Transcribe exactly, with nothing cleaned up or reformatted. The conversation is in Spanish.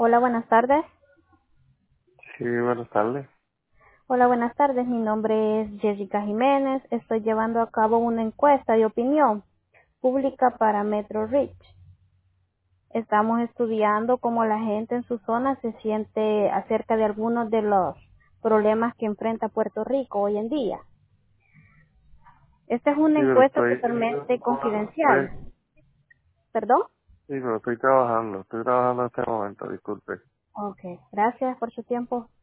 Hola, buenas tardes. Sí, buenas tardes. Hola, buenas tardes. Mi nombre es Jessica Jiménez. Estoy llevando a cabo una encuesta de opinión pública para Metro Reach. Estamos estudiando cómo la gente en su zona se siente acerca de algunos de los problemas que enfrenta Puerto Rico hoy en día. Esta es Sí, una pero encuesta estoy, totalmente estoy, confidencial. ¿Perdón? sí, pero estoy trabajando, estoy trabajando en este momento, disculpe. Ok, gracias por su tiempo.